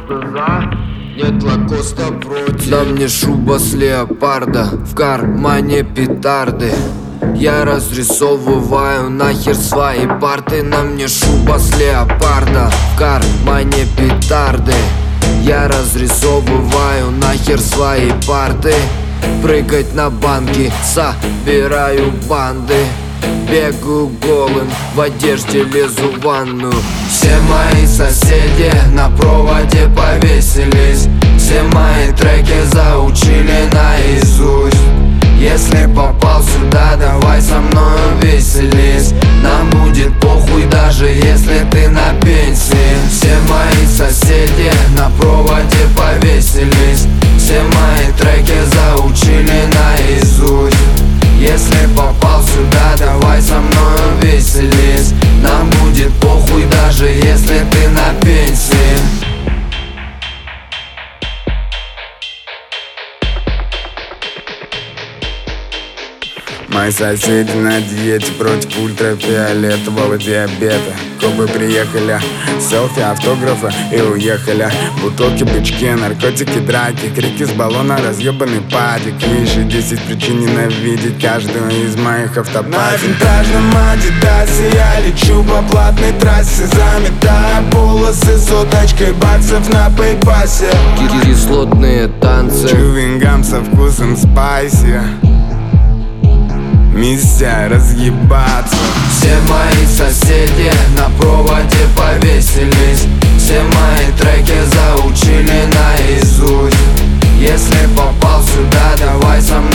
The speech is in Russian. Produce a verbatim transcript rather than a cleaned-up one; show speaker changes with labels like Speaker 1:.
Speaker 1: Лакоста за, нет Лакоста против.
Speaker 2: На мне шуба с леопарда, в кармане петарды. Я разрисовываю нахер свои парты. На мне шуба с леопарда, в кармане петарды. Я разрисовываю нахер свои парты. Прыгать на банки, собираю банды. Бегаю голым, в одежде лезу в ванную. Все мои соседи на проводе повесились. Все мои треки заучили наизусть. Если попал сюда, давай со мной веселись. Нам будет похуй, даже если ты на пенсии. Все мои соседи на проводе повесились. Все мои треки заучили наизусть. Если попал сюда, давай со мной веселись. Нам будет похуй, даже если ты на пенсии.
Speaker 3: Мои соседи на диете против ультрафиолетового диабета. Копы приехали, селфи, автографы и уехали. Бутылки, бычки, наркотики, драки, крики с баллона, разъебанный падик. Еще десять причин ненавидеть каждую из моих автопатий. На винтажном Адидасе я лечу по платной трассе, заметая полосы соточкой баксов на пейпасе.
Speaker 2: Кислотные танцы,
Speaker 3: чувингам со вкусом спайси. Миссия разъебаться.
Speaker 2: Все мои соседи на проводе повесились. Все мои треки заучили наизусть. Если попал сюда, давай со мной